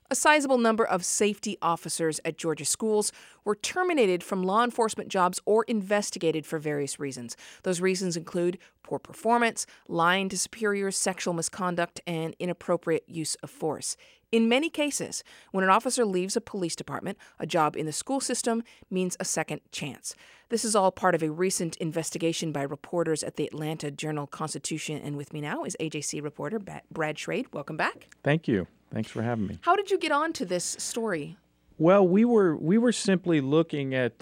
A sizable number of safety officers at Georgia schools were terminated from law enforcement jobs or investigated for various reasons. Those reasons include poor performance, lying to superiors, sexual misconduct, and inappropriate use of force. In many cases, when an officer leaves a police department, a job in the school system means a second chance. This is all part of a recent investigation by reporters at the Atlanta Journal-Constitution. And with me now is AJC reporter Brad Schrade. Welcome back. Thank you. Thanks for having me. How did you get on to this story? Well, we were simply looking at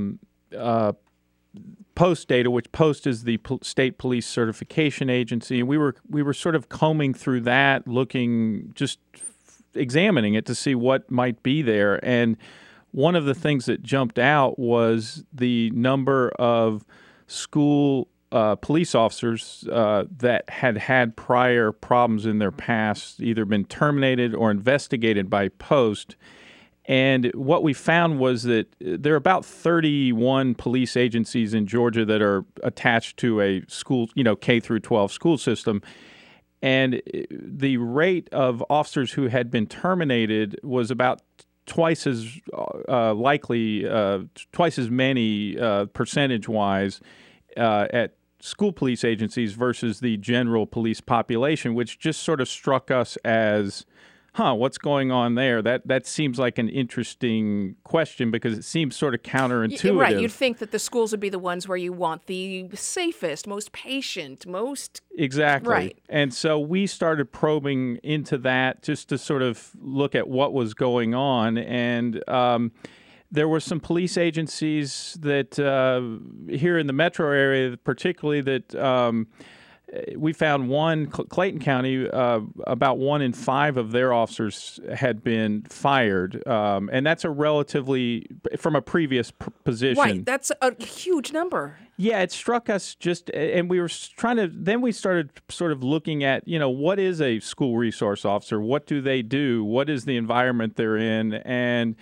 Post data, which Post is the state police certification agency, and we were sort of combing through that, looking, just examining it to see what might be there. And one of the things that jumped out was the number of school police officers that had prior problems in their past, either been terminated or investigated by Post. And what we found was that there are about 31 police agencies in Georgia that are attached to a school, K through 12 school system. And the rate of officers who had been terminated was about twice as likely, twice as many percentage-wise at school police agencies versus the general police population, which just sort of struck us as, what's going on there? That seems like an interesting question because it seems sort of counterintuitive. Right. You'd think that the schools would be the ones where you want the safest, most patient, most... Exactly. Right. And so we started probing into that just to sort of look at what was going on. And there were some police agencies that here in the metro area, particularly, that we found one, Clayton County, about 1 in 5 of their officers had been fired. And that's a relatively, from a previous position. Right, that's a huge number. Yeah, it struck us and we were then we started sort of looking at, what is a school resource officer? What do they do? What is the environment they're in? And,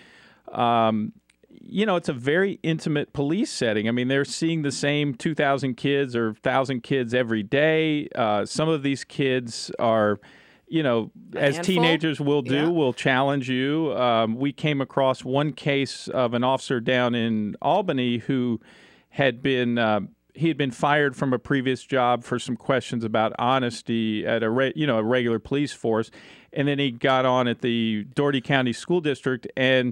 it's a very intimate police setting. I mean, they're seeing the same 2,000 kids or 1,000 kids every day. Some of these kids are, as teenagers will challenge you. We came across one case of an officer down in Albany who had been he had been fired from a previous job for some questions about honesty at a regular police force, and then he got on at the Dougherty County School District. And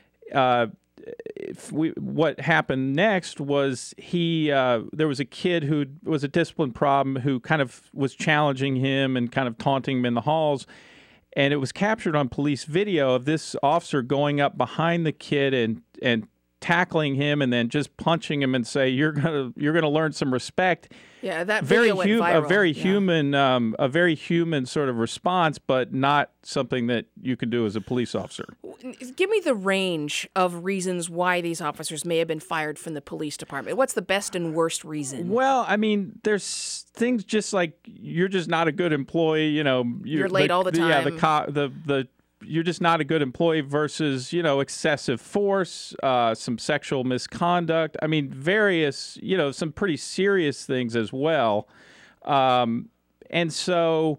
what happened next was there was a kid who was a discipline problem who kind of was challenging him and kind of taunting him in the halls. And it was captured on police video of this officer going up behind the kid and tackling him and then just punching him and say, you're gonna learn some respect. Yeah, that video went viral. A very human sort of response, but not something that you can do as a police officer. Give me the range of reasons why these officers may have been fired from the police department. What's the best and worst reason? Well, I mean, there's things just like you're just not a good employee. You're late all the time. You're just not a good employee versus, excessive force, some sexual misconduct. I mean, various, some pretty serious things as well. And so...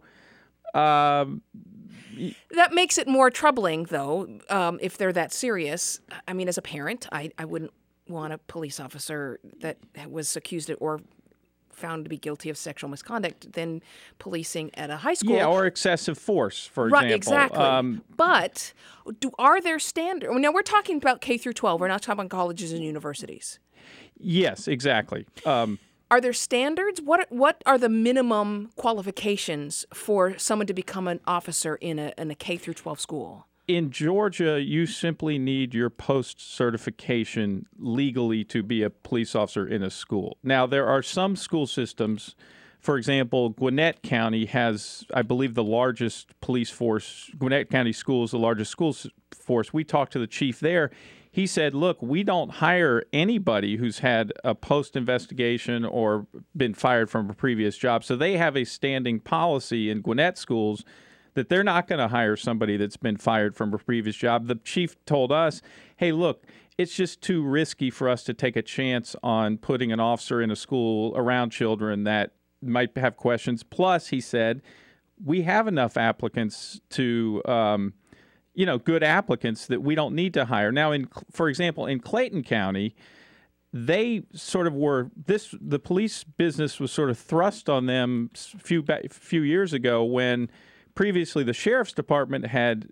that makes it more troubling, though, if they're that serious. I mean, as a parent, I wouldn't want a police officer that was accused of or found to be guilty of sexual misconduct than policing at a high school. Yeah, or excessive force, for example. Right, exactly. But are there standards? Now, we're talking about K through 12. We're not talking about colleges and universities. Yes, exactly. Are there standards? What are the minimum qualifications for someone to become an officer in a K through 12 school? In Georgia, you simply need your Post certification legally to be a police officer in a school. Now, there are some school systems. For example, Gwinnett County has, I believe, the largest police force. Gwinnett County School is the largest school force. We talked to the chief there. He said, look, we don't hire anybody who's had a Post investigation or been fired from a previous job. So they have a standing policy in Gwinnett schools that they're not going to hire somebody that's been fired from a previous job. The chief told us, hey, look, it's just too risky for us to take a chance on putting an officer in a school around children that might have questions. Plus, he said, we have enough applicants to good applicants that we don't need to hire. Now, for example, in Clayton County, they sort of the police business was sort of thrust on them few years ago when previously the sheriff's department had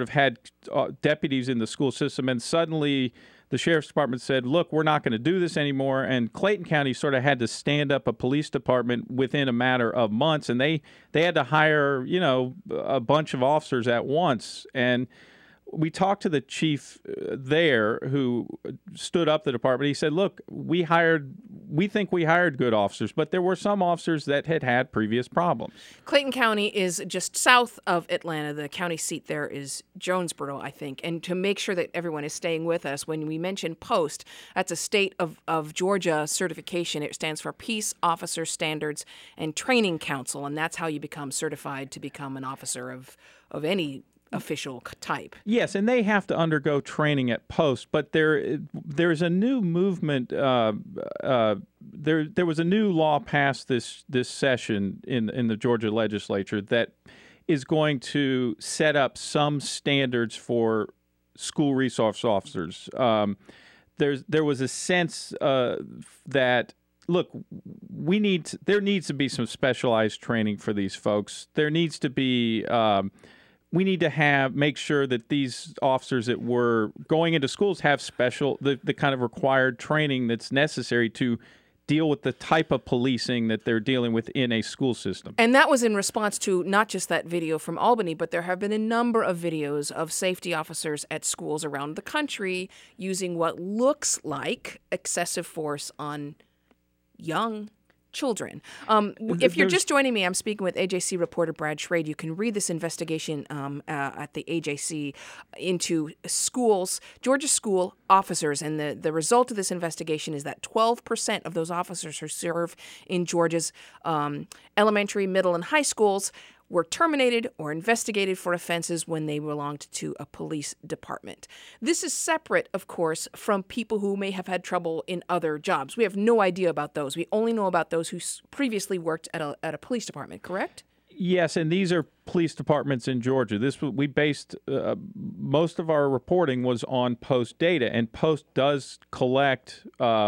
deputies in the school system, and suddenly the sheriff's department said, look, we're not going to do this anymore. And Clayton County sort of had to stand up a police department within a matter of months. And they had to hire, a bunch of officers at once. And we talked to the chief there who stood up the department. He said, look, we think we hired good officers, but there were some officers that had previous problems. Clayton County is just south of Atlanta. The county seat there is Jonesboro, I think. And to make sure that everyone is staying with us, when we mention POST, that's a state of Georgia certification. It stands for Peace Officer Standards and Training Council, and that's how you become certified to become an officer of any official type. Yes, and they have to undergo training at POST, but there's a new movement. There was a new law passed this session in the Georgia legislature that is going to set up some standards for school resource officers. There was a sense that, look, there needs to be some specialized training for these folks. There needs to be we need to make sure that these officers that were going into schools have the kind of required training that's necessary to deal with the type of policing that they're dealing with in a school system. And that was in response to not just that video from Albany, but there have been a number of videos of safety officers at schools around the country using what looks like excessive force on young children. If you're just joining me, I'm speaking with AJC reporter Brad Schrade. You can read this investigation at the AJC into schools, Georgia school officers. And the result of this investigation is that 12% of those officers who serve in Georgia's elementary, middle, and high schools were terminated or investigated for offenses when they belonged to a police department. This is separate, of course, from people who may have had trouble in other jobs. We have no idea about those. We only know about those who previously worked at a police department, correct? Yes, and these are police departments in Georgia. We based most of our reporting was on POST data, and POST does collect.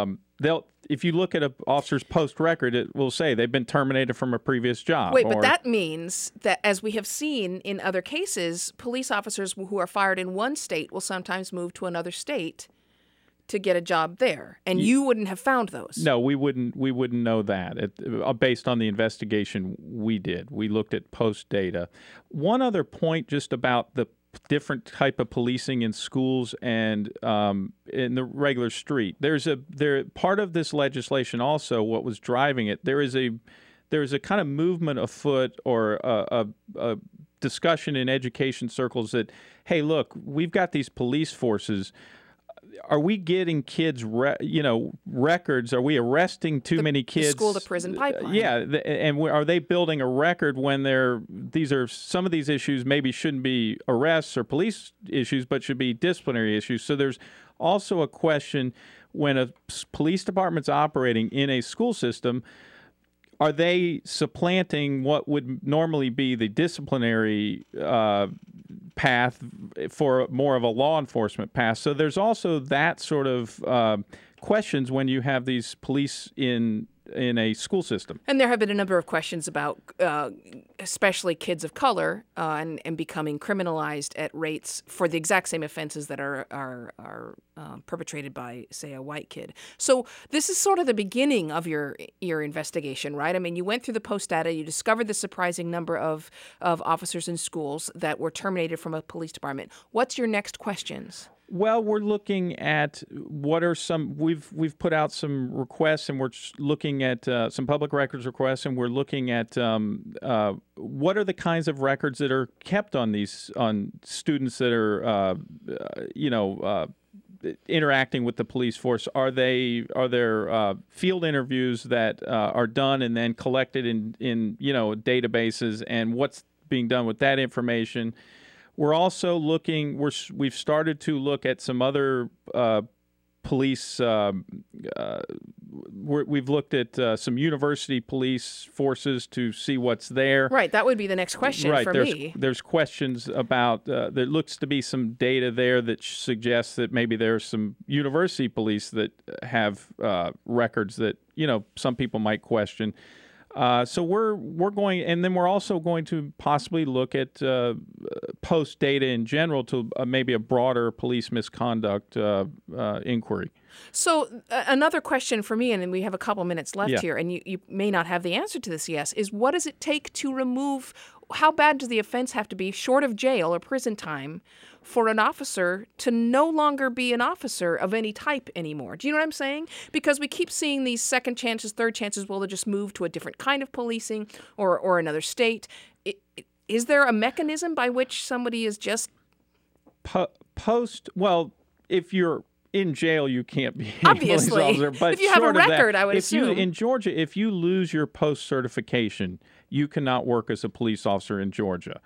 If you look at an officer's POST record, it will say they've been terminated from a previous job. Wait, but that means that, as we have seen in other cases, police officers who are fired in one state will sometimes move to another state to get a job there, and you wouldn't have found those. No, we wouldn't know that based on the investigation we did. We looked at POST data. One other point just about the different type of policing in schools and in the regular street. Part of this legislation also, what was driving it, there is a kind of movement afoot or a discussion in education circles that, hey, look, we've got these police forces. Are we getting kids, records? Are we arresting too many kids? The school-to-prison pipeline. Yeah, and are they building a record when some of these issues maybe shouldn't be arrests or police issues, but should be disciplinary issues? So there's also a question when a police department's operating in a school system, are they supplanting what would normally be the disciplinary path for more of a law enforcement path? So there's also that sort of questions when you have these police in a school system. And there have been a number of questions about especially kids of color and becoming criminalized at rates for the exact same offenses that are perpetrated by, say, a white kid. So this is sort of the beginning of your investigation, right? I mean, you went through the POST data, you discovered the surprising number of officers in schools that were terminated from a police department. What's your next questions? Well, we're looking at what are some. We've put out some requests, and we're looking at some public records requests, and we're looking at what are the kinds of records that are kept on students that are interacting with the police force. Are there field interviews that are done and then collected in databases, and what's being done with that information? We're also looking. We've started to look at some other police we've looked at some university police forces to see what's there. Right, that would be the next question for me. There's questions about, there looks to be some data there that suggests that maybe there's some university police that have records that, some people might question. So we're going, and then we're also going to possibly look at post data in general to maybe a broader police misconduct inquiry. So another question for me, and then we have a couple minutes left here, and you may not have the answer to this, yes, is what does it take to remove, how bad does the offense have to be, short of jail or prison time, for an officer to no longer be an officer of any type anymore? Do you know what I'm saying? Because we keep seeing these second chances, third chances, well, they'll just move to a different kind of policing or another state. Is there a mechanism by which somebody is just... Well, if you're in jail, you can't be a obviously police officer. But if you have a record, I would assume. In Georgia, if you lose your post certification, you cannot work as a police officer in Georgia.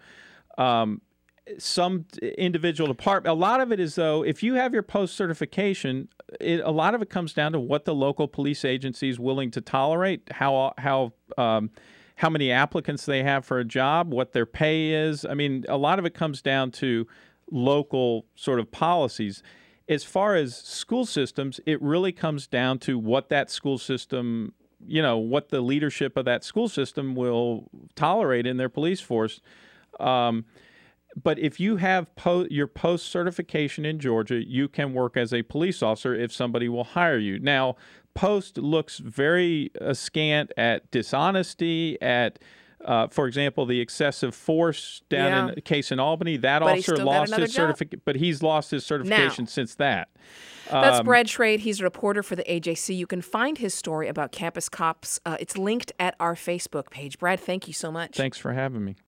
Some individual department, a lot of it is, though, if you have your post certification, a lot of it comes down to what the local police agency is willing to tolerate, how many applicants they have for a job, what their pay is. I mean, a lot of it comes down to local sort of policies. As far as school systems, it really comes down to what that school system, what the leadership of that school system will tolerate in their police force. But if you have your post certification in Georgia, you can work as a police officer if somebody will hire you. Now, post looks very askant at dishonesty, at for example, the excessive force down in a case in Albany. That officer lost his certificate, but he's lost his certification since that. That's Brad Schrade. He's a reporter for the AJC. You can find his story about campus cops. It's linked at our Facebook page. Brad, thank you so much. Thanks for having me.